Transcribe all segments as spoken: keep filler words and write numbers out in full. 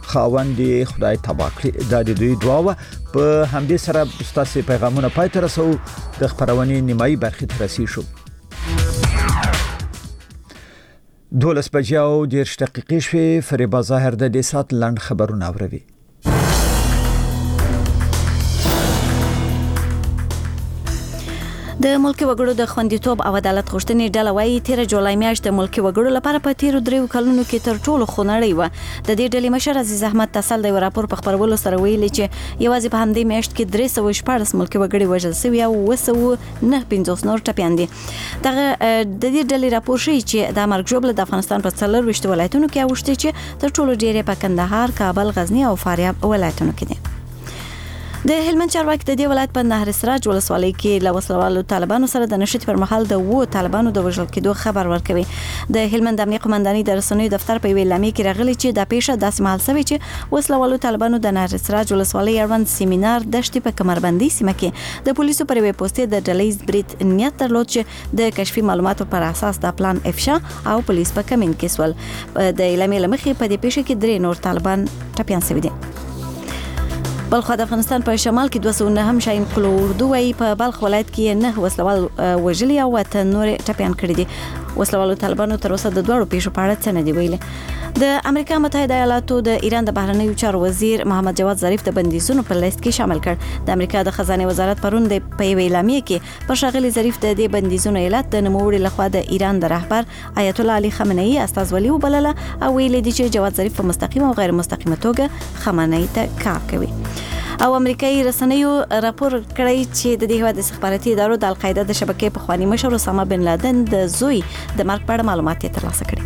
خاوند خدای تبا کړي. دا د دوی دعا و. په همدې سره ستاسو پیغامونه پای ته رسو. د خبرونې نیمایي برخې ته رسیدو شو. دولس بجې او دېرش دقیقې شوې. فریبا ظاهر د دې سات لنډ خبرونه اوري. د ملکی وګړو د خوندیتوب او عدالت غوښتنې ډله وايي تیر جولای میاشت د ملکی وګړو لپاره په تیر دریو کلونو کې تر ټولو خونړۍ و. د دې ډلې مشر عزیز احمد تسل د راپور په خبرولو سره ویلي چې یوازې په همدې میاشت کې درې سوه شپاړس ملکی وګړي وژل شوي او اوه سوه نه پنځوس نور ټپیان دي. دغه د دې ډلې راپور ښیي چې د مرګ ژوبله د افغانستان په څلرویشت ولایتونو کې اوښتې چې تر ټولو ډېرې په کندهار، کابل، غزنی او فاریاب ولایتونو کې دي. د هلمند چارواکي د دې ولایت په نهر سراج ولسوالۍ کې له وسلوالو طالبانو سره د نشټ پر مهال د وو طالبانو د وژل کېدو خبر ورکوي. د هلمند امنیه قومندانۍ د رسنیو دفتر په ویلامې کې راغلي چې د پیښه داسې مهال شوی چې وسلوالو طالبانو د نهر سراج ولسوالۍ اړوند سیمینار دشتې په کمربندي سیمه کې د پولیسو پر وی پوسټ د ډلهیز برید نیت درلود چې د کشفي معلوماتو پر اساس د پلان افشا او پولیس په کمین کې سول. د ویلامې لمخې په دې پیښه کې درې نور طالبان ټپیان شوي دي. بلخ د افغانستان په شمال کې دوه سوه نهم شاهین قلو اردو وايي په بلخ ولایت کې نه وسلوال وژلي او اته نور ټپیان کړي دي. وسلوالو طالبانو تر اوسه د دوړو پیښو په اړه څه نه دی ویلي. د امریکا متحده ایالاتو د ایران د بهرنیو چارو وزیر محمد جواد ظریف د بندیزونو په لیست کې شامل کړ. د امریکا د خزانه وزارت پرون د په ویلامې کې پر شاغلي ظریف د دې بندیزونو علت د نوموړي لخوا د ایران د رهبر آیت الله علي خامنه‌ای استازولي وبلله او ویلي دي چې جواد ظریف په مستقیم او غیر مستقیمه توګه خامنه‌ای ته کار کوي. او امریکایي رسنیو راپور کړی چې د دې هیواد استخباراتي ادارو د القاعده د شبکې په خواني مشر اسامه بن لادن د زوی د مرګ په اړه معلومات ترلاسه کړي.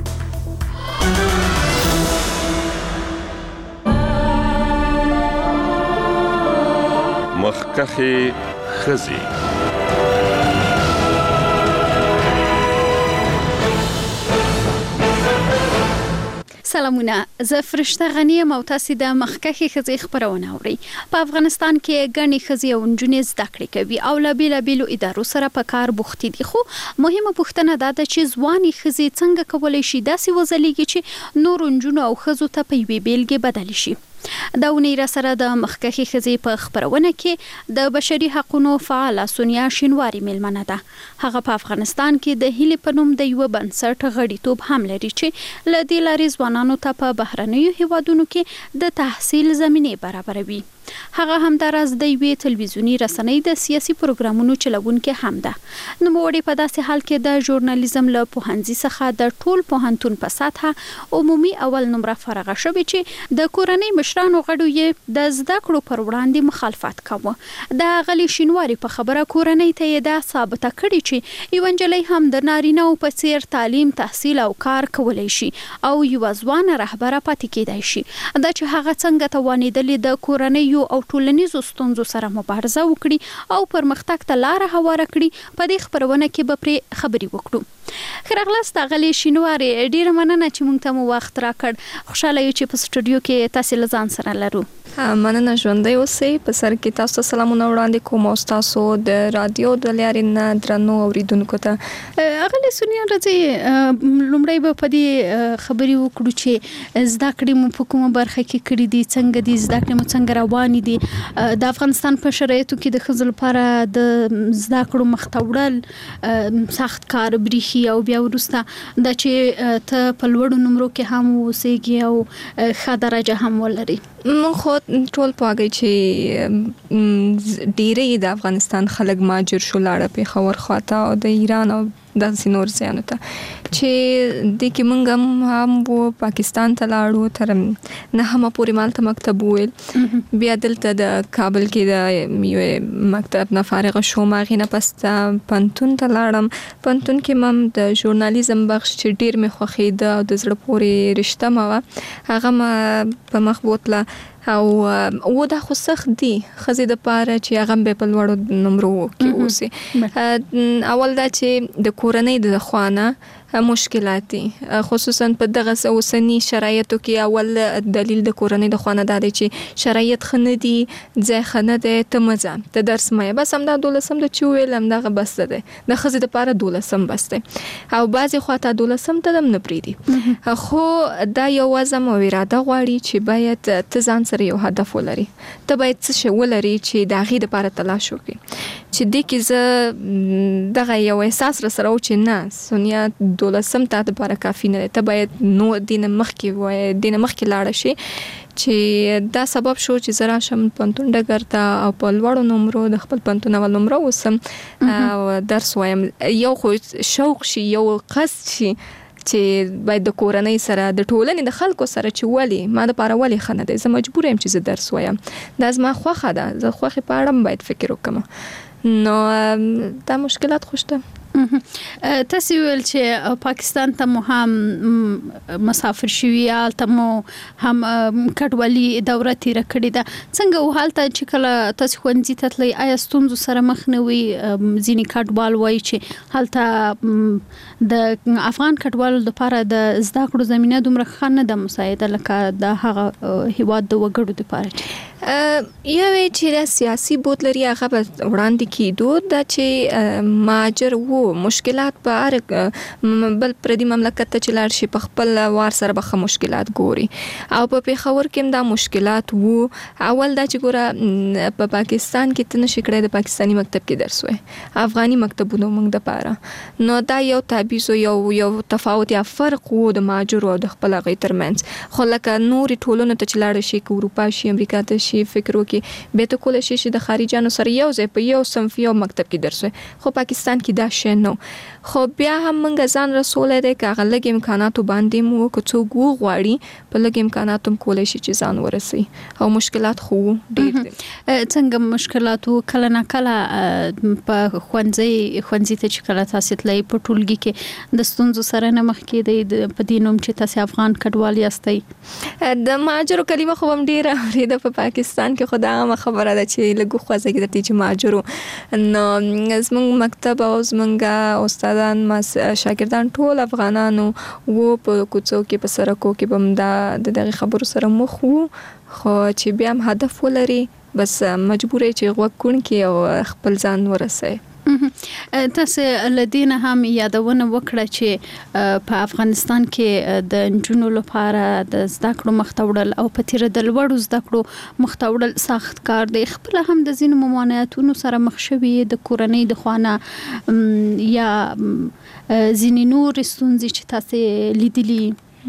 مخکخي خزي سلامونه، زه فرشته غنی یم او تاسو د مخکخي خزي خبرونه اورئ. په افغانستان کې ګڼې ښځې او نجونې زده کړې کوي او له بیلابیلو ادارو سره په کار بوختې دي. خو مهمه پوښتنه دا ده چې ځوانې ښځې څنګه کولی شي داسې وځلیږي چې نورو نجونو او ښځو ته په یوې بیلګې بدلې شي. دا ونې را سره د مخکخي خزي په خبرونه کې د بشري حقوقو فعال سونیا شینواری ملمنه ده. هغه په افغانستان کې د هیلې په نوم د یو بنسټ غړیتوب هم لري چې ل دې لارې ځوانانو ته په بهرنیو هیوادونو کې د تحصیل زمینه برابروي. هغه هم دراز د یوې تلویزیونی رسنۍ د سیاسي پروګرامونو چلوونکې هم ده. نو موږ په داسې حال کې د ژورنالیزم له پوهنځي څخه د ټول پوهنتون په سطحه عمومي اول نمره فارغه شوې چې د کورنۍ مشرانو غړو یې د زده کړو پر وړاندې مخالفت کاوه. د غلی شینواری په خبره کورنۍ ته یې دا ثابته کړي چې یو نجلۍ هم د نارینه او په څیر تعلیم، تحصیل او کار کولای شي او یو ځوان رهبره پاتې کېدای شي. دا چې هغه څنګه توانېدلې د کورنۍ او ټولنیزو ستونزو سره مبارزه وکړي او پرمختګ ته لار هواره کړي، په دې خبرونه کې به پرې خبرې وکړو. خیرغلاست غلی شینواری، ډیره مننه چې مونږ ته مو وخت راکړ. خوشاله یو چې په سټوډیو کې تاسو لزان سره لرو. مننه ژوندۍ اوسئ. په سر کې تاسو ته سلامونه وړاندې کوم او تاسو د رادیو د لارې نه درنو اوریدونکو ته. غلی سونیا راځي لومړی به په دې خبرې وکړو چې زده کړې مو په کومه برخه کې کړې دي، څنګه دي زده کړې مو څنګه روانې دي. د افغانستان په شرایطو کې د ښځو لپاره د زده کړو مخته وړل سخت کار بریښي او بیا وروسته دا چې ته په لوړو نمرو کې هم اوسېږي او ښه درجه هم ولري. مونږ خو ټول پوهیږو چې ډیری د افغانستان خلک مهاجر شو لاړه پیښور خواته او د ایران او داسې نور ځایونو ته چې د کې مونږ هم وو پاکستان ته لاړو تر نه هم پورې مالته مکتب ویل. بیا دلته د کابل کې د یو مکتب نه فارغ شوم، هغې نه پس پوهنتون ته لاړم. پوهنتون کې مم د ژورنالیزم بخش چې ډیر مې خوښېده او د زړه پورې رشته مې وه هغه ما په مخ بوتله او و دا خو سخت دي ښځې دپاره چې هغه به په لوړو نمرو کې اوسي. اول دا چې د کورنۍ د خوا نه مشکلات دي، خصوصا په دغه اوسنی شرایطو کې. اول دلیل د کورنۍ د خوا نه دا دی چې شرایط ښه نه دي، ځای ښه نه دی، ته مه ځه، ته درس مه یې، بس همدا دولسم د چې وویل همدغه بس دی، د ښځې دپاره دولسم بس دی. او بعضې خوا ته دولسم ته هم نه پرېږدي. خو دا یو عزم او اراده غواړي چې باید ته ځان سره یو هدف ولري، ته باید څه شی ولري چې د هغې دپاره تلاش وکړي، چې دې کې زه دغه یو احساس را سره و چې نه سونیا دولسم تا دپاره کافي نه دی، ته باید نو دې نه مخکې وایې دې نه مخکې لاړه شي، چې دا سبب شو چې زه راشم پوهنتون ډګر ته او په لوړو نمرو د خپل پوهنتون اول نمره اوسم او درس وایم. یو خو شوق شي، یو قصد شي چې باید د کورنۍ سره د ټولنې د خلکو سره چې ولې ما دپاره ولې ښه نه دی، زه مجبور یم چې زه درس وایم، دا زما خوښه ده، زه خوښې په اړه هم باید فکر وکړم. نو دا مشکلات خو شته. تاسو ویل چې پاکستان ته مو هم مسافر شوي، هلته مو هم کډوالي دوره تیره کړې ده. څنګه و هلته چې کله تاسو ښوونځي ته تلئ آیا ستونزو سره مخ نه وئ؟ ځینې کډوال وایي چې هلته د افغان کډوالو لپاره د زده کړو زمینه دومره ښه نه ده مساعده لکه د هغه هیواد د وګړو لپاره. یوې چې د سیاسي بود لري هغه به وړاندې کېدو، دا چې مهاجر وو مشکلات په هر بل پردي مملکت ته چې لاړ شي په خپل وار سره به ښه مشکلات ګوري، او په پېښور کې هم دا مشکلات وو. اول دا چې ګوره په پاکستان کې ته نشي کړی د پاکستاني مکتب کې درس وای، افغاني مکتبونو موږ دپاره، نو دا یو تابیز و یو یو تفاوت یا فرق وو د مهاجرو او د خپل هغې ترمنځ. خو لکه نورې ټولنو ته چې لاړه شي که اروپا شي امریکا ته شي فکر وکړي بیا ته کولی شي چې د خارجیانو سره یو ځای په یو صنف یو مکتب کې درس وای. خو پاکستان کې دا شی نو، خو بیا هم موږ ځان رسولی دی که هغه لږ امکاناتو باندې مو که څوک وغواړي په لږ امکاناتو هم کولی شي چې ځان ورسوي، او مشکلات خو ډېر دي. څنګه مشکلات و؟ کله نه کله په ښوونځي ښوونځي ته چې کله تاسې تلئ په ټولګي کې د ستونزو سره نه مخ کېدئ په دې نوم چې تاسې افغان کډوال یاستئ؟ د مهاجرو کلمه خو هم ډېره اورېده په پاکستان کې، خو دا عامه خبره ده چې لږ وخوځېږي درته چې مهاجرو. نو زموږ مکتب او زموږ استادان ما شاګردان ټول افغانانو وو، په کوڅو کې په سړکو کې به هم دا د دغې خبرو سره مخ وو، خو چې بیا هم هدف ولري بس مجبور یې چې غوږ کون کې او خپل ځان ورسوي. تاسو لدینه هم یادونه وکړه چې په افغانستان کې د نجونو لپاره د زده کړو مختوړل او په تیر د لوړو زده کړو مختوړل سخت کار دی. خپل هم د ځینو ممانعتونو سره مخ شوي د کورنۍ د خوانه یا ځینې نور ستونزې چې تاسو لیدلي؟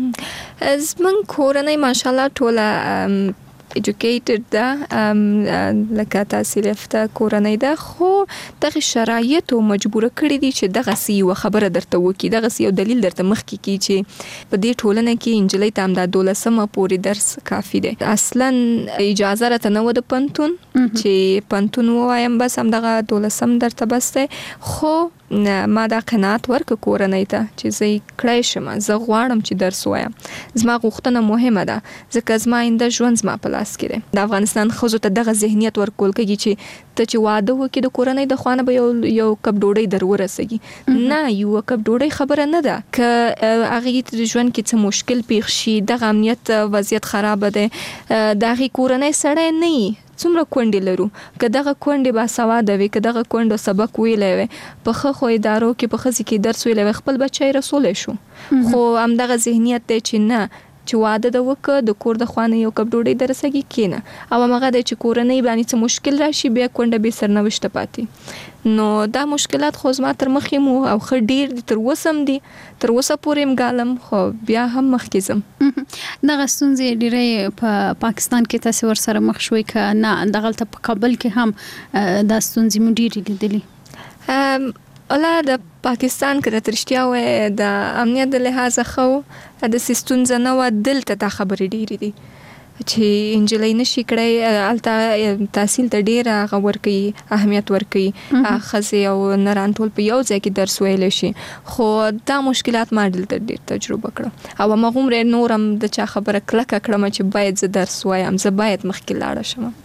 زموږ کورنۍ ماشاءالله ټوله educated ده، لکه تحصیل یافته کورنۍ ده، خو دغه شرایطو مجبوره کړي دي چې دغه سی یو خبره درته وکړي، دغه سی یو دلیل درته مخکې کړي چې په دې ټولنه کې انجلۍ ته هم دا دولسمه پورې درس کافي دی. اصلا اجازه راته نه وه د پوهنتون چې پوهنتون ووایم، بس همدغه دولسم درته بس دی. خو ما دا قناعت ورکړه کورنۍ ته چې زه یې کړی شم، زه غواړم چې درس وایم، زما غوښتنه مهمه ده ځکه زما آینده ژوند زما په لاس کې دی. د افغانستان ښځو ته دغه ذهنیت ورکول کېږي چې ته چې واده وکړې د کورنۍ د خوا نه به یو یو کپ ډوډۍ در ورسېږي. نه، یو کپ ډوډۍ خبره نه ده، که هغې ته د ژوند کې څه مشکل پیښ شي، دغه امنیت وضعیت خرابه دی، د هغې کورنۍ سړی نه وي، څومره کونډې لرو، که دغه کونډې باسواده وي، که دغه کونډو سبق ویلی وي، په ښه ښو ادارو کې په ښځې کې درس ویلی وي، خپل بچی رسولی شو. خو همدغه ذهنیت دی چې نه، چې واده د وکړه د کور د خوا نه یو کپ ډوډۍ در رسېږي کېنه، او همغه دی چې کورنۍ باندې څه مشکل راشي بیا کونډه بې سرنوشته پاتې. نو دا مشکلات خو زما تر مخې مو او ښه ډېر دي، تر اوسه هم دي، تر اوسه پورې هم ګالم، خو بیا هم مخکې ځم. دغه ستونزې ډېرې په پاکستان کې تاسې ورسره مخ شوئ که نه دغلته په کابل کې هم دا ستونزې مو ډېرې لیدلي؟ اولا د پاکستان که د رښتیا وایې د امنیت د لحاظه ښه و، داسې ستونزه نه وه. دلته دا خبرې ډېرې دي چې انجلۍ نشي کړی، هلته تحصیل ته ډېر هغه ورکوي، اهمیت ورکوي، ښځې او نران ټول په یو ځای کې درس ویلی شي. خو دا مشکلات ما دلته ډېر تجربه کړه، او هماغومره نور هم د چا خبره کلکه کړم چې باید زه درس وایم، زه باید مخکې لاړه شم.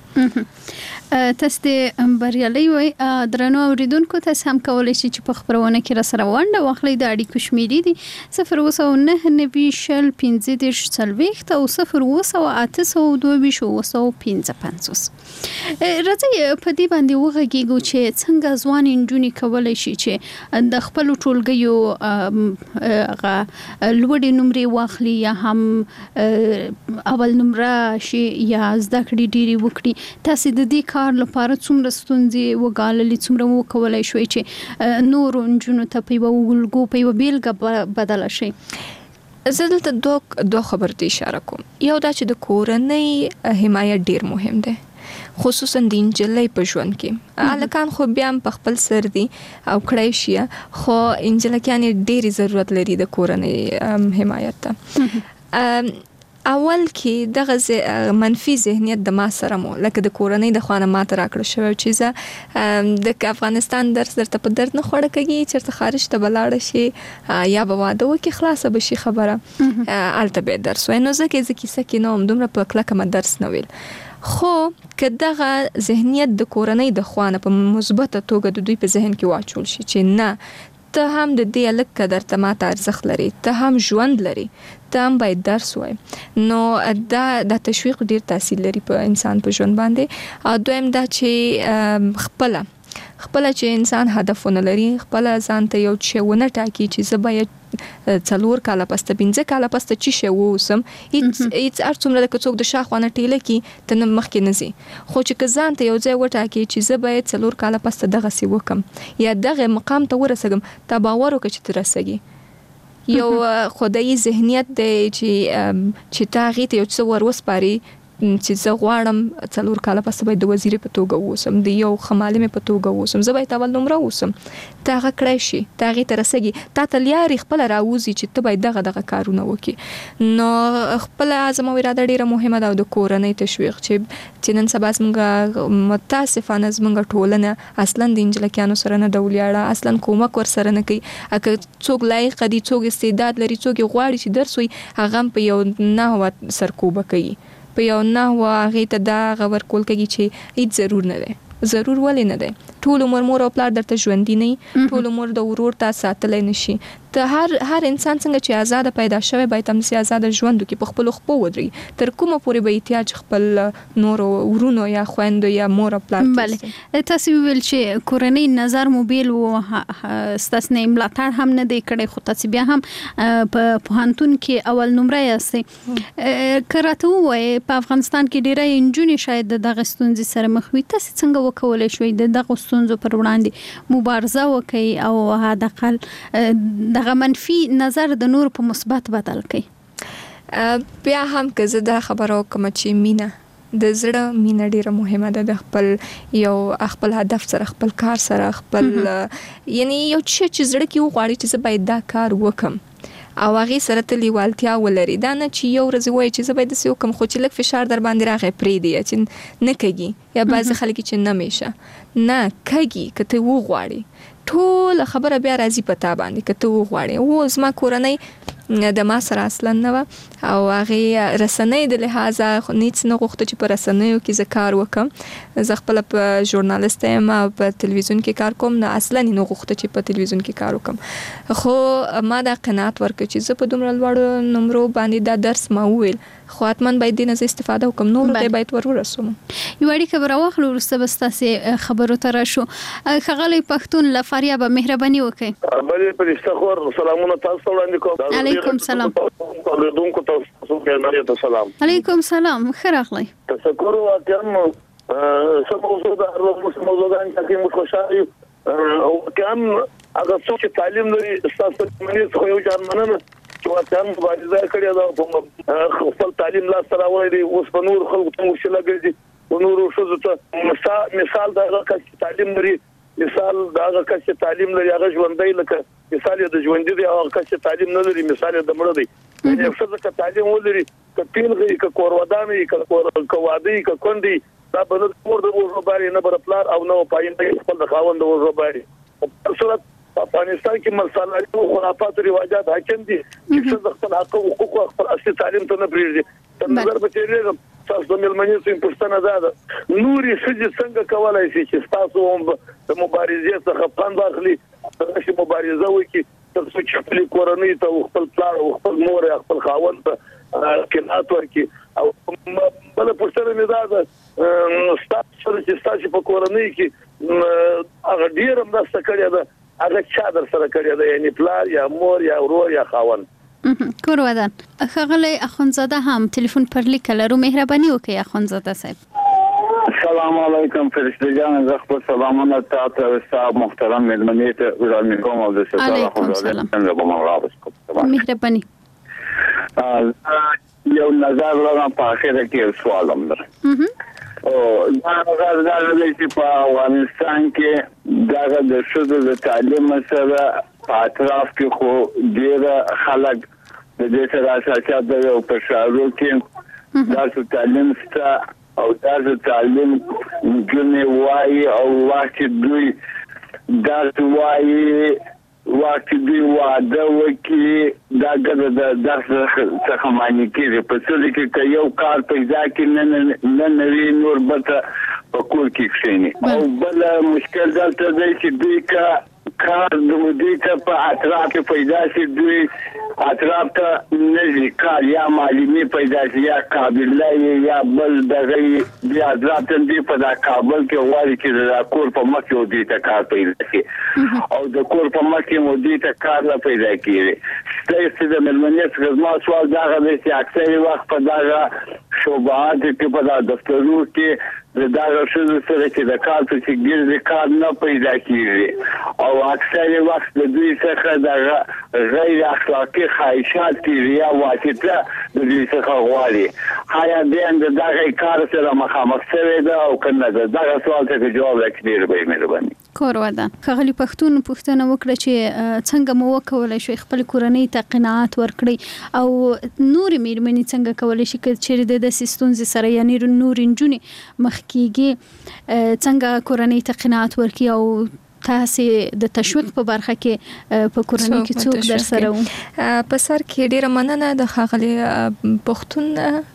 تاسو د بریالي وي درنو اوریدونکو تاسو هم کولای شئ چې په خبرونه کې را سره ونده واخلئ د اړیکو شمیرې دي صفر اووه سوه نهه نوي شل پنځه دېرش څلوېښت او صفر اووه سوه اته سوه دوه ویشت اووه سوه پنځه پنځوس. راځئ په دې باندې وغږیږو چې څنګه ځوان نجونې کولای شي چې د خپلو ټولګیو هغه لوړې نمرې واخلي یا هم اول نمره شي یا زده کړې ډېرې وکړي. تاسو د دې کار لپاره څومره ستونزې وګاللې، څومره وکولای شوي چې نورو نجونو ته په یوه الګو په یوه بیلګه بدله شي؟ زه دلته دوه دوه خبرو ته اشاره کوم. یو دا چې د کورنۍ حمایت ډیر مهم دی، خصوصا د انجلۍ په ژوند کې. هلکان خو بیا هم په خپل سر دي او کړی شي، خو انجلکیانې ډېرې ضرورت لري د کورنۍ حمایت ته. اول کې دغه منفي ذهنیت د ما سره مو لکه د کورنۍ د خوانه ماته راکړه شوی چې زه د افغانستان درس درته په درد نه خوړه کېږي، چېرته خارج ته به لاړه شي یا به واده وکړي خلاصه به شي خبره، هلته به یې درس وایي. نو ځکه یې زه کیسه کې نه وم، دومره په کلکه مې درس نه ویل. خو که دغه ذهنیت د کورنۍ د خوانه په مثبته توګه د دوی په ذهن کې واچول شي چې نه ته هم د دې هلک قدر ته ماته ارزښت لري، ته هم ژوند لري، ته هم باید درس وای، نو دا د تشویق ډیر تاثیر لري په انسان په ژوند باندې. او دویم دا چې خپله خپله چې انسان هدفونه لري، خپله ځان ته یو چې ونه ټاکي چې زه باید څلور کاله پسته پنځه کاله پسته چې شی ووسم، هیڅ هر څومره د که څوک د شاخوانه ټیله کی ته نه مخکې نه ځي، خو چې که ځان ته یو ځای وټاکي چې زه باید څلور کاله پسته دغسې وکم یا دغه مقام ته ورسېږم، تا باور وکړه چې ته رسېږي. یو خدایي ذهنیت دی چې چې تا هغې ته یو څه ور وسپاري چې زه غواړم څلور کاله پسته باید د وزیرې په توګه ووسم، د یو ښه معلمې په توګه ووسم، زه باید اول نمره ووسم. ته هغه کړی شي، ته هغې ته رسېږي، تا ته لیارې خپله راوځي چې ته باید دغه دغه کارونه وکړي. نو خپله عزم او اراده ډېره مهمه ده، او د کورنۍ تشویق چې چې نن سبا زموږ متاسفانه زموږ ټولنه اصلا د انجلکیانو سره نه ده ولاړه، اصلا کومک ورسره نه کوي. که څوک لایق دي، څوک استعداد لري، څوک یې غواړي چې درس وي، هغه هم په یو نحوه سرکوبه کوي، په یو نحوه هغې ته دا هغه ورکول کوي چې هیڅ ضرور نه دی. ضرور ولې نه دی؟ ټول عمر مور او پلار درته ژوندي نه، ټول عمر د ورور تا ساتلی نشي. ته هر هر انسان څنګه چې آزاده پیدا شوی باید همداسې آزاده ژوند وکړي، په خپلو خپو ودرېږي. تر کومه پورې به احتیاج خپل نورو ورونو یا خویندو یا مور او پلار بله. تاسو ویل چې کورنۍ نظر مو بیل و، ستاسو نه ملاتړ هم نه دی کړی، خو تاسو بیا هم په پوهنتون کې اول نمره یاستئ. که راته ووایې په افغانستان کې ډېری نجونې شاید د دغه ستونزې سره مخ وي، تاسو څنګه وکولی شوئ د دغو ستونزو پر وړاندې مبارزه وکړئ او حداقل دغه منفي نظر د نور په مثبت بدل کړئ؟ بیا هم که زه دا خبره وکړم چې مینه د زړه مینه ډیره مهمه ده، د خپل یو خپل هدف سره، خپل کار سره، خپل یعنی یو څه چې زړه کې وغواړي چې زه باید دا کار وکم او هغې سره ته لیوالتیا ولري. دا نه چې یو ورځ وایي چې زه باید داسې وکړم، خو چې لږ فشار در باندې راغی پرېږدي، یا چې نه کږي، یا بعضې خلک چې نه میشه نه کږي. که ته وغواړې ټوله خبره بیا راځي په تا باندې، که ته وغواړې. و زما کورنۍ د ما سره اصلا نه وه، او هغې رسنۍ د لحاظه هیڅ نه غوښته چې په رسنیو کې زه کار وکړم. زه خپله په ژورنالسته یم او په تلویزیون کې کار کوم، نه اصلا یې نه غوښته چې په تلویزیون کې کار وکړم. خو ما دا قناعت ورکړ چې زه په دومره لوړو نمرو باندې دا درس ما وویل، خو حتما باید دې نه زه استفاده وکړم، نورو ته باید ور ورسوم. یو اړیکه به راواخلو، وروسته به ستاسې خبرو ته راشو. ښاغلی پښتون له فاریابه مهرباني وکړئ. بلې فرشته خور سلامونه تاسو ته وړاندې کوم. علیکم سلام. اوریدونکو تاسو ته سلام. علیکم سلام، ښه راغلی. تشکر واقعا څه موضوع ده، هر وخت موضوعګان چې موږ خوشحال یو، او واقعا هغه څوک چې تعلیم لري ستاسو منې څخه یو جان مننه چې واقعا مبارزه کړې ده، خپل تعلیم لاسته راوړی دی، اوس په نورو خلکو ته وسیله ګرځي، په نورو ښځو ته مثال د هغه کس چې تعلیم لري، مثال د هغه کس چې تعلیم لري هغه ژوندی، لکه مثال یې د ژوندي دی، هغه کس چې تعلیم نه لري مثال یې د مړه دی. یو ښځه که تعلیم ولري، که پیلغه وي، که کورودانه وي، که واده وي، که کونډه وي، دا به نه د مور د اوږو باري، نه به د پلار او نه به پاینده خپل د خاوند د اوږو باري. په هر صورت په افغانستان کې ملسالاري او خرافات او رواجات حاکم دي چې ښځه خپل حق او حقوق خپل اصلي تعلیم ته نه پرېږدي. تر نظر به تېرېږم تاسو د ملمنې څخه پوښتنه ده نوري څه څنګه کولای شي چې تاسو هم د مبارزې څخه پند اخلي چې مبارزه وکړي تر څو چې خپل کورنۍ ته خپل پلار او خپل مور او خپل خاوند ته قناعت ورکړي او بل پوښتنه مې ده تاسو چې تاسو په کورنۍ کې هغه ډیر مرسته کړې ده هغه چا در سره کړی دی یعنی پلار یا مور یا ورور یا خاوند کور ودان خغلی اخونزاده هم تلیفون پر لیک لرو مهرباني وکي اخونزاده صاحب السلام علیکم فرشته جان زه خپل سلامونه تاسو او محترم ملمنې ته وړاندې کوم او د ستاسو خبرو څنګه به مراقبه کوم مهرباني یو نظر لرم په اخر کې سوال هم لرم او دا غواړم چې په افغانستان کې دا د شذ د تعلیم سره په اطراف کې خو ډیر خلک د دې سره اساسات د په شارو کې دا څه تعلیم ستا او دا څه تعلیم جنې وای او وخت دوی دا وای وخت دوی واده وکي دا ګر د درس څخه معنی کېږي په څه کې یو کار پیدا کې نه نه نوی نور بته په کور کې کښینی او بل مشکل دلته دی چې دوی کا کار د دوی ته په اطراف کې پیدا شي دوی اطراف ته نه کار یا معلومي پیدا شي یا قابلیت یا بل دغه بیا ځاتن دی په دا کابل کې وایي چې د کور په مخ کې دوی ته کار پیدا شي او د کور په مخ کې مو دوی ته کار نه پیدا کیږي ستاسو د ملمنیت خدمات سوال دا غوښتي چې اکثر وخت په دا شوبات کې په دا دفترونو کې د دا رسول سره چې د کار څخه ګرځي کار نه پیدا کیږي او اکثر وخت د دوی څخه د غیر اخلاقی خواهشات یا واسطه د دوی څخه غواړي هایا د دغه کار سره مخامخ شوی دا او کنه دا سوال ته جواب راکړي به مهرباني کور ودان خغلی پښتون پښتنه وکړه چې څنګه مو وکولای شو خپل کورنۍ ته قناعت ورکړي او نور میرمنې څنګه کولای شي چې د سیستونز سره یعنی نور انجونی مخکیږي څنګه کورنۍ ته قناعت ورکړي او تاسو د تشویق په برخه کې په کورنۍ کې څوک در سره و په سر کې ډیره مننه د خغلی پښتون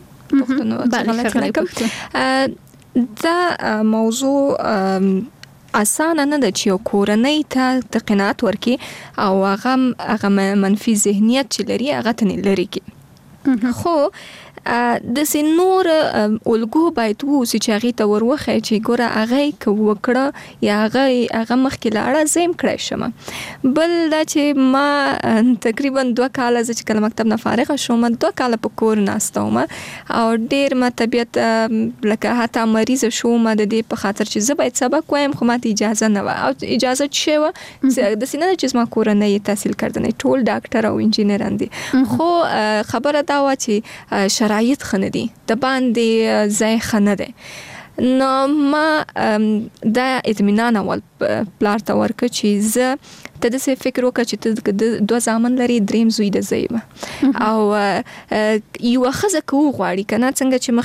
پښتون دا موضوع اسانه نه ده چې کورنۍ ته د قناعت ورکړي او هغه هغه منفي ذهنیت چې لري هغه ته لري کې خو د سينور الګو باید وسی چې هغه ته وروخه چې ګوره هغه کو وکړه یا هغه هغه مخکې لاړه زم کړی شم بل دا چې ما تقریبا دوه کال چې کله مکتب نه فارغ شوم دوه کال په کور ناستوم او ډیر ما طبيعت لکه حتی مریض شوم د دې په خاطر چې زه باید سبق وایم خو ماته اجازه نه و او اجازه شوه د سینه چې ما کورنۍ تحصیل کړنه ټول ډاکټر او انجینران دي خو خبره دا و چې شرایط خنه دي د باندې ځای خنه ده نو ما دا اطمینان اول پلار ته ورکړ چې زه ته د څه فکر وکړ چې ته دوه ځامن لري دریم زوی د زیبه او یو خزه کو غواړي کنه څنګه چې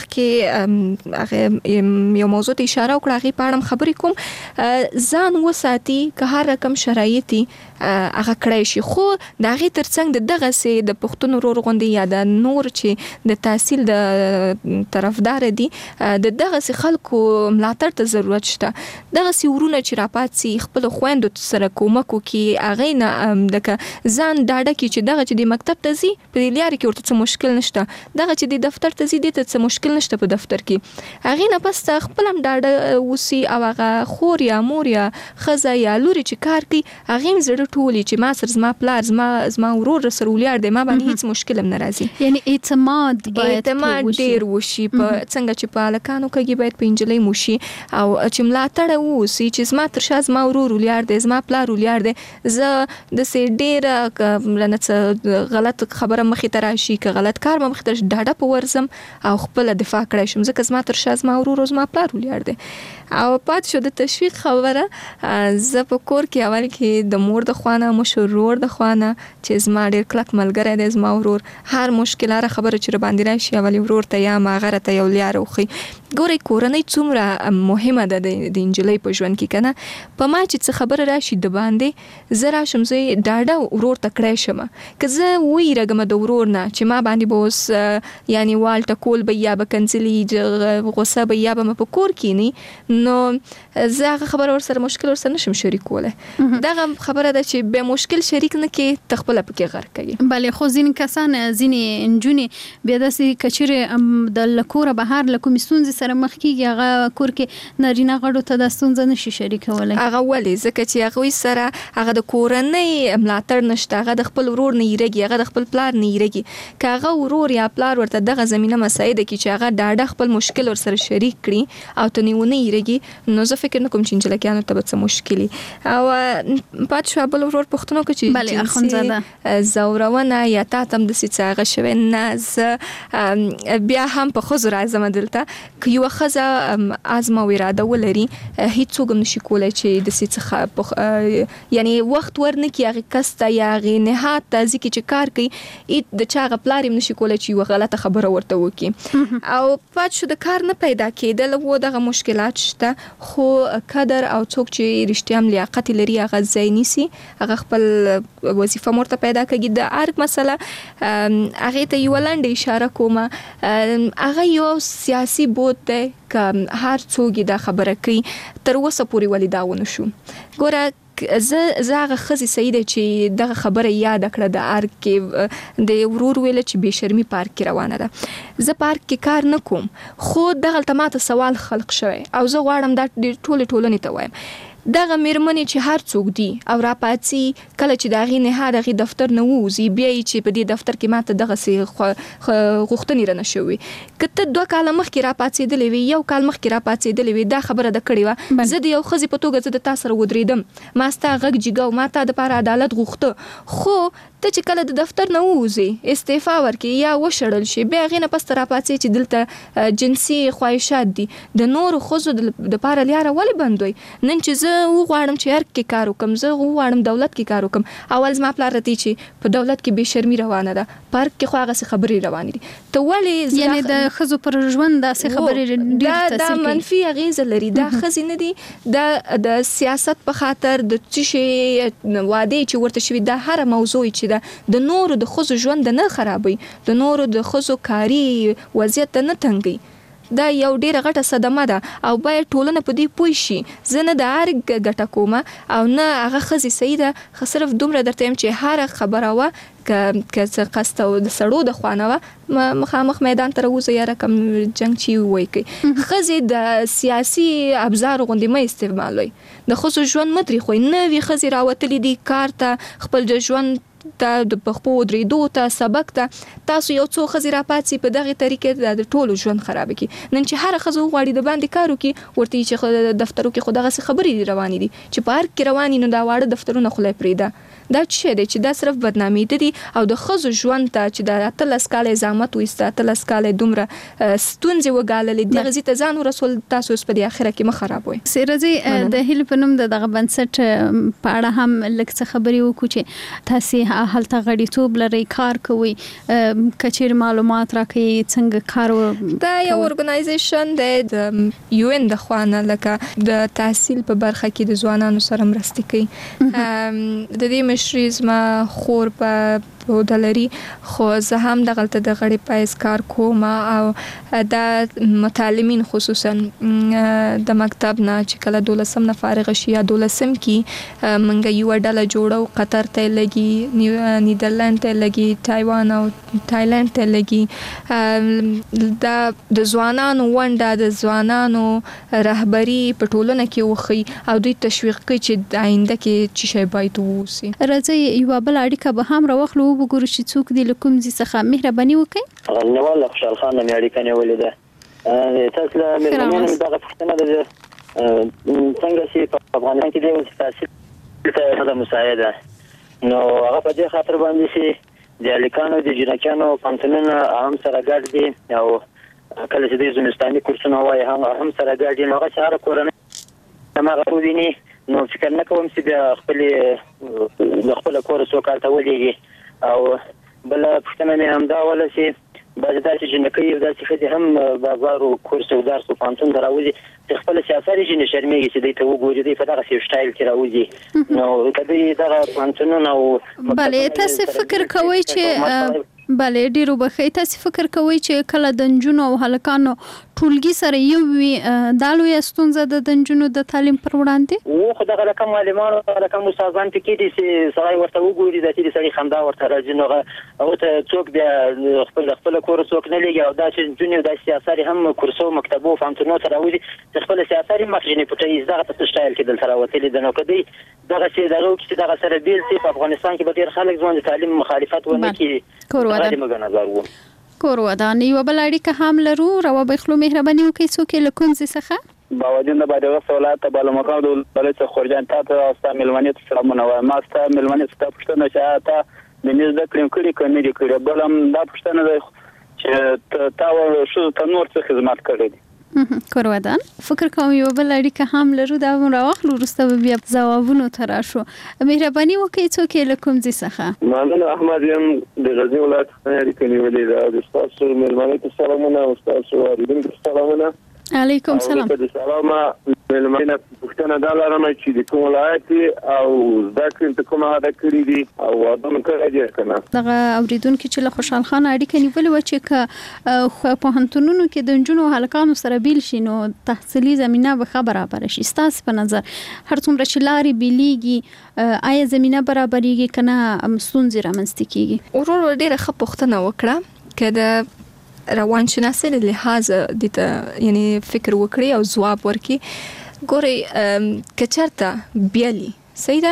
مخکې یو موضوع ته اشاره وکړه غي پاړم خبرې کوم ځان وساتي که هر رقم شرایطي هغه کړی شي خو دا غي ترڅنګ دغه سي د پښتون ورور غوندي یا د نور چې د تحصیل د طرفدار دي د دغه سي خلکو ملاتړ ته ضرورت شته دغه سي ورونه چې راپات سي خپل خويندو سره کومک وکي اغه نه دغه ځان ډاډه کی چې دغه چې د مکتب ته زی په لیاري کې ورته څه مشکل نشته دغه چې د دفتر ته زی د څه مشکل نشته په دفتر کې اغه نه پس خپل هم ډاډه وسی او هغه خور یا مور یا خزه یا لوري چې کار کوي اغه زړه ټولي چې ما سر زما پلار زما زما ورور سره ولیار دی ما باندې هیڅ مشکل هم ناراضي یعنی اعتماد باید اعتماد ډیر وشي په څنګه چې په لکانو کې باید په انجلۍ موشي او چې ملاتړ وسی چې زما تر شا زما ورور ولیار دی زما پلار ولیار دی زه د سې ډیر لنه غلط خبره مخې ته راشي که غلط کار مخې ته ډاډه په ورزم او خپل دفاع کړی شم ځکه زما تر شا زما ورور زما پلار ولیار دی او پات شو د تشویق خبره زه په کور کې اول کې د مور د خوانه مشرور د خوانه چې زما ډیر کلک ملګری دی زما ورور هر مشکلاره خبره چې باندې راشي اول ورور ته یا ما غره ته یو لیار وخی ګوري کورنۍ څومره مهمه ده د انجلۍ په ژوند کې کنه په ما چې څه خبره راشي د باندې زه راشم زه ډاډه ورور ته کړی شم که زه ویرګم د ورور نه چې ما باندې به اوس یعنی والټه کول به یا به کنځلي غوسه به یا به په کور کینی نو زه هغه خبره ورسره مشکل ورسره نشم شریکوله دغه خبره ده چې به مشکل شریک نه کې تخپل پکې غر کوي. بله خو ځین کسان ځینې انجونې بیا داسې کچېره د لکوره بهر لکوم ستونزې سره مخ کیږي هغه کور کې نارینه غړو ته د ستونزه نشي شریکولی. هغه ولې ځکه چې هغوی سره هغه د کورنۍ ملاتړ نشته، هغه د خپل ورور نه یریږي، هغه د خپل پلار نه یریږي. که هغه ورور یا پلار ورته دغه زمینه مساعده کړي چې هغه ډاډه خپل مشکل ورسره شریک کړي او ته نیونه یریږي نو زه فکر نه کوم چې انجلکیانو ته به څه مشکلي. او پات شو بل ورور پښتنو کې چې بله اخونزاده زورونه یا تا تم د سې څه هغه شوی نه زه بیا هم په ښځو راځم دلته که یوه ښځه ازمه او اراده ولري هیڅوک هم نشي کولی چې د سې څخه یعنی وخت ورنکړي هغې کس ته یا هغې نهاد ته ځي کې چې کار کوي د چا هغه پلار هم نشي کولی چې یوه غلطه خبره ورته وکړي. او پات شو د کار نه پیدا کېدل و دغه مشکلات شته خو قدر او څوک چې رښتیا هم لیاقت لري هغه ځای نیسي هغه خپل وظیفه مرته پیدا کوي. د ارګ مسله هغې ته یوه لنډه اشاره کومه هغه یو سیاسي بود دی که هر څوک دا خبره کوي تر اوسه پورې ولې دا ونه شو. ګوره زه زه هغه ښځې صحیح ده چې دغه خبره یاد کړه د ارګ کې د ورور ویله چې بې شرمي پارک کې روانه ده. زه پارک کې کار نه کوم خو دغلته ماته سوال خلق شوی او زه غواړم دا ټولې ټولنې ته وایم دغه میرمنې چې هر څوک دي او راپاتي کله چې د هغې نهاد هغې دفتر نه ووځي بیا یې چې په دې دفتر کې ماته دغسې غوښتنې رانه شوي که ته دوه کاله مخکې راپاڅېدلې وي یو کال مخکې راپاڅېدلې وي دا خبره ده کړې وه زه د یو ښځې په توګه زه د تا سره ودرېدم ما ستا غږ جګه ما تا دپاره عدالت غوښته خو ته چې کله د دفتر نه ووځې استعفا ورکړې یا وشړل شي بیا هغې نه پس ته راپاڅې چې دلته جنسي خواهشات دي د نورو ښځو دپاره لیاره ولې بندوئ. نن چې زه وغواړم چې ارګ کې کار وکړم زه وغواړم دولت کې کار وکړم اول زما پلار راته چې په دولت کې بې شرمي روانه ده په ارګ کې خو هغسې خبرې روانې دي ته ولې یعنې د ښځو پر ژوند داسې خبرې ډېر دا تاثیر کوي منفي اغېزه لري دا ښځې نه دي دا د سیاست په خاطر د څه شي وعدې چې ورته شوي دا هره موضوع چې ده د نورو د ښځو ژوند نه خرابوي د نورو د ښځو کاري وضعیت ته نه تنګوي دا یو ډیره غټه صدمه ده او باید ټولنه په دې پوه شي. زه نه د ارګ ګټه کومه او نه هغه ښځې صحیح ده صرف دومره درته یم چې هره خبره وه که که څه قصد او د سړو د خوا نه وه مخامخ میدان ته راوځه یاره کم جنګ چې ووایي کوي. ښځې د سیاسي ابزارو غوندې مه استعمالوئ د ښځو ژوند مه تریخوئ. نوې ښځې راوتلې دي کار ته خپل د ژوند ته د پخپو درېدو ته سبق ته تاسو یو څو ښځې راپاڅي په دغې طریقې د ټولو ژوند خرابه کړي. نن چې هره ښځه وغواړي د باندې کار وکړي ورته چې دفترو کې خو دغسې خبرې روانې دي چې په ارګ کې روانې نو دا واړه دفترونه خو پرېږده دا څه دی چې دا صرف بدنامي دي او د ښځو ژوند ته چې د اتلس کاله زحمت وایسته اتلس کاله دومره ستونزې وګاللې دغه ځای ته ځان ورسول تاسو اوس په دې اخره کې مه خرابوئ. سیرځي د هیلې په نوم د دغه بنسټ په اړه هم لږ څه خبرې وکړو چې تاسې هلته غړیتوب لرئ کار کوئ که چیرې معلومات راکوئ څنګه کار دا یو ارګنایزیشن دی د یو ان د خوا نه لکه د تحصیل په برخه کې د ځوانانو سره مرستې کوي. د دې مشري زما خور په عهده لري خو زه هم دغلته د غړي پایز کار کوم او دا متعلمین خصوصا د مکتب نه چې کله دولسم نه فارغ شي یا دولسم کې منګه یو ډله جوړو قطر ته لګي نیدرلند ته لګي تایوان او تایلند ته لګي دا د ځوانانو ونډه د ځوانانو رهبری په ټولنه کې وخی او دوی تشویق کوي چې د آینده کې چې شی باید ووسی. راځي یو بل اړیکه به هم راوخلو وګورو چې څوک دی له کوم ځای څخه مهرباني وکړي. نوال خوشحال خان مې اړیکه نیولې ده تاسو له مېرمنې دغه پوښتنه ده څنګه چې په افغانستان کې د تاسیس ته مساعده نو هغه په دې خاطر باندې چې د الیکانو د جنکانو پانتنونه هم سره ګډ دي او کله چې د زمستاني کورسونه وایي هم سره ګډ دي نو هغه سره کورنۍ هغه وویني نو فکر نه کوم چې بیا خپل د خپل کور څو کال ته ولېږي او بل پښتنه مې هم دا ولا چې بعضې داسې جنکۍ او داسې ښځې هم بازار او کورس او درس او پوهنتون ته راوځي چې خپله سیاست یې ځینې شرمېږي چې دوی ته وګوري دوی په دغسې یو سټایل کې راوځي نو که دوی دغه پوهنتونونه او بلې تاسې فکر کوئ چې بلې ډېرو بخښئ تاسې فکر کوئ چې کله د نجونو او هلکانو ټولګي سره یو وي دا لویه ستونزه ده د نجونو د تعلیم پر وړاندې و خو دغه رقم معلمان او رقم استادان پکې دي چې سړی ورته وګوري د چې سړي خندا ورته راځي نو هغه ته څوک بیا خپل خپل کور څوک نه لګي او دا چې نجونې د سیاست هم کورسو مکتبو فهمتونو ته راوځي چې خپل سیاست مخجنې پټي دغه په سټایل کې دلته راوتلي د نو کدي دغه چې دغه چې دغه سره بیل سي په افغانستان کې به ډېر خلک ځوان د تعلیم مخالفت ونه کړي کور ودان یو بل اړیکه هم لرو روا بخلو مهرباني وکړئ څوک له کونځ څخه باوجود د باندې وسولات بالا مقام د بلڅ خورجان ته او ستا ملمنې ته سلامونه وایم ما ستا ملمنې ته پښتنه چې تا د نيز د کلم کړي کني دي کړي بلم دا پښتنه ده چې تا و شو ته نور څه خدمت کړې دي کور ودان فکر کوم یو بل اړیکه هم لرو دا راوخلو وروسته بیا ځوابونو ته راشو مهرباني وکړئ څوک له کونځ څخه مانه احمد يم د غزنی ولایت اړیکه نیولې ده د تاسو ملمنې ته سلامونه او تاسو اوریدونکو ته سلامونه علیکم سلام سلام ملمنه پښتنه دا لرم چې د کوم ولایت او ذکر ته کومه ده کړی دي او ادم کړی دي کنه دغه اوریدونکو چې له خوشحال خان اړیکه نیولې و چې ک په هنتونونو کې د جنونو هلکانو سره بیل شي نو تحصیلي زمينه به خبره برابر شي ستاسو په نظر هر څومره چې لاري بیلیږي آیا زمينه برابرېږي کنه مستونزې رامنځته کیږي ورور ډیره ښه پوښتنه وکړه کله روان شناسي له لحاظ د یعنی فکر وکړي او جواب ورکړي ګوري کچرته بیالي صحیح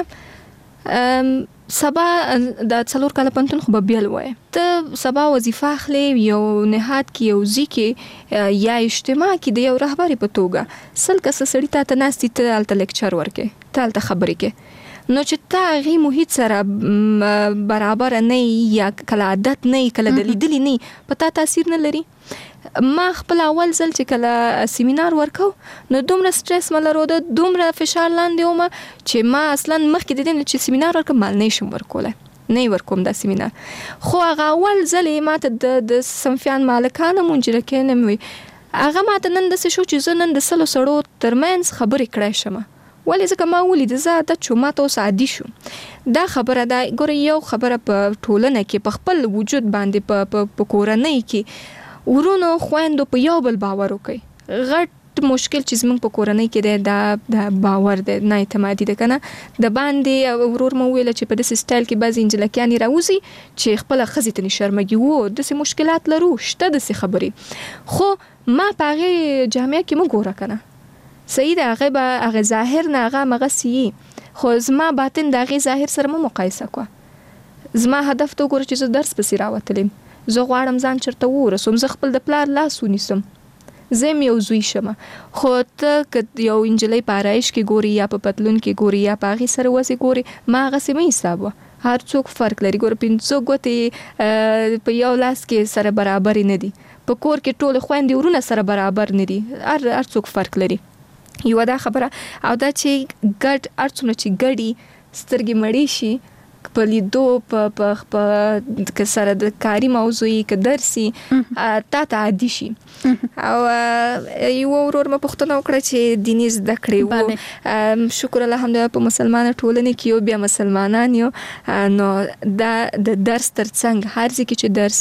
ده سبا د څلور کاله پنتون خو به بیل وای ته سبا وظیفه اخلي یو نهاد کې یو ځکه یا اجتماع کې د یو رهبری په توګه سل کس سړی ته تناستي ته الته لیکچر ورکې ته الته خبرې کې نو چې تا غي محیط سره برابر نه یا کله عادت نه کله د لیدلی نه پتا تاثیر نه لري ما خپل اول ځل چې کله سیمینار ورکاو نو دومره سټرس ملرو د دومره فشار لاندې ومه چې ما اصلا مخکې د دې چې سیمینار ورکم مال نه شم ورکوله نه ورکوم دا سیمینار خو هغه اول ځل ماته د سمفیان مالکانه مونږ لکه نه وي هغه ماته نن د شو چې زه نن د سلو سړو ترمنځ خبرې کړای شم ولې ځکه ما ولید زه د چوماته اوس عادي شو دا خبره دا ګور یو خبره په ټولنه کې په خپل وجود باندې په په کورنۍ کې ورونو خويندو په یو بل باور وکي غټ مشکل چې زموږ په کورنۍ کې دا د باور د نه اعتمادي ده کنه د باندې ورور مو ویل چې په دې سټایل کې بعضی انجلکیانی راوځي چې خپل خزې ته شرمګي وو د سه مشکلات لرو شته د سه خبرې خو ما پاره جامعه کې مو ګوره کنه صحیح ده هغه به هغه ظاهر نه هغه مغسی خو زما باطن د هغه ظاهر سره مو مقایسه کو زما هدف ته ګور چې زه درس پسې راوتلم زه غواړم ځان چرته ورسوم زه خپل د پلار لاس ونیسم زم یو زوی شم خو ته ک یو انجلۍ پارایش کې ګوري یا په پتلون کې ګوري یا په هغه سره وسی ګوري ما هغه سمې حساب هر څوک فرق لري ګور پینځه ګوتې په یو لاس کې سره برابر نه دي په کور کې ټول خويندې ورونه سره برابر نه دي هر هر څوک فرق لري یو دا خبره او دا چې ګډ ارڅونه چې ګډي سترګې مړې شي په لیدو په په ک سره د کاری موضوعي ک درسي تا ته عادي شي او یو ورور ما پښتنه وکړه چې دیني زده کړې وو شکر الحمدلله په مسلمان ټولنه کې یو بیا مسلمانان یو نو دا د درس ترڅنګ هر ځکه چې درس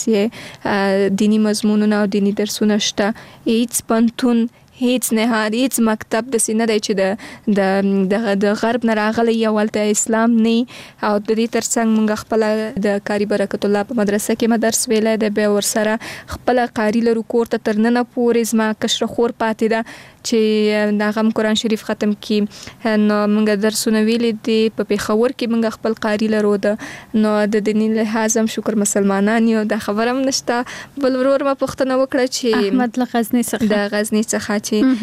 یې دینی مضمونونه او دینی درسونه شته هیڅ پنتون هیڅ نه هیڅ مکتب د سینه دی چې د د د غرب نه راغلی یو ولته اسلام نه او د دې ترڅنګ موږ خپل د کاری برکت الله په مدرسه کې مدرس ویلې د به ور سره خپل قاری لرو کور ته ترننه پورې زما کشر خور پاتې ده چې داغم قرآن شریف ختم کی نو موږ درسونه ویلې دي په پیښور کې موږ خپل قاری لرو ده نو د دیني لحاظ هم شکر مسلمانان یو د خبرم نشته بل ورور ما پښتنه وکړه چې احمد لغزنی څخه د غزنی څخه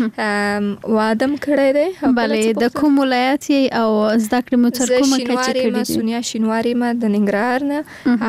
چې وادم کړی دی بلې د کوم ولایت او زده کړې مو تر کومه کچه کړې دي سونیا شینواری ما د ننګرهار نه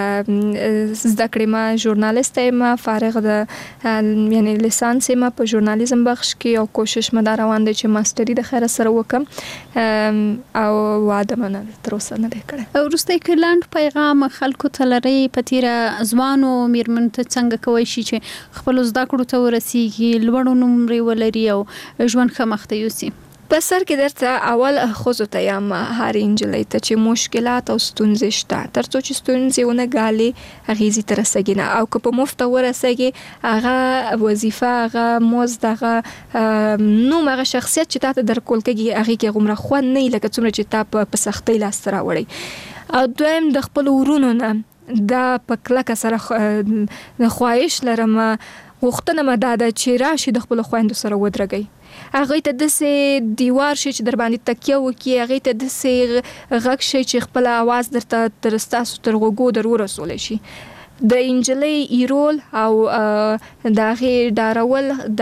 او زده کړې ما ژورنالیست ما فارغ د یعنی لیسانس ما په ژورنالیزم بخش کې او کوشش مې دا روان دی چې ماستري د خیره سره وکم او واده منه تر اوسه نه دی کړی. وروسته کلاند پیغام خلکو ته لري په تیره ځوانو میرمن ته څنګه کوي شي چې خپل زده کړو ته ورسیږي لوړ نمرې ولري او ژوند ښه مخته یوسي؟ په سر کې درته اول خوځو ته یم هر انجلۍ ته چې مشکلات او ستونزې شته تر څو چې ستونزې ونه ګالي هغې ځي ته رسېږي نه او که په مفته ورسېږي هغه وظیفه هغه مزد هغه نوم هغه شخصیت چې تا ته درکول کېږي هغې کې هغومره خوند نه وي لکه څومره چې تا په سختۍ لاسته راوړی. او دویم د خپلو ورونو نه دا په کلکه سره خواهش لرم غوښتنه مې دا ده چې راشي د خپلو خویندو سره ودرېږئ هغې ته داسې دیوار شي چې در باندې تکیه وکړي هغې ته داسې غږ شي چې خپل اواز درته تر ستاسو تر غوږو در ورسولی شي. د انجلۍ ایرول او د هغې ډارول